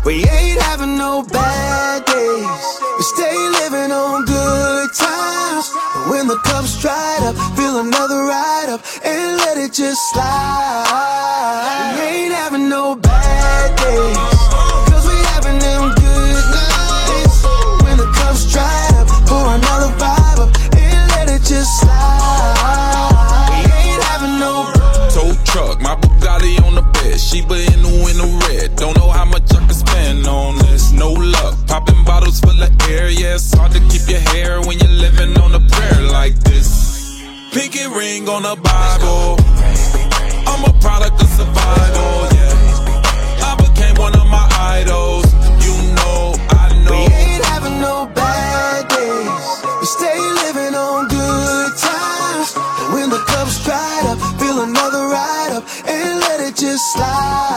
We ain't having no bad days. We stay living on good times. But when the cup's dried up, fill another ride up and let it just slide. We ain't having no bad days, cause we having them good nights. When the cup's dried up, pour another vibe up and let it just slide. We ain't having no tow truck, my Bugatti on the bed, Sheba in the red. Don't know how much I can spend on this, no luck. Popping bottles full of air, yeah, it's hard to keep your hair when you're living on a prayer like this. Pinky ring on the Bible, I'm a product of survival, yeah. I became one of my idols, you know, I know. We ain't having no bad days, we stay living on good times. And when the cup's dried up, fill another ride up and let it just slide.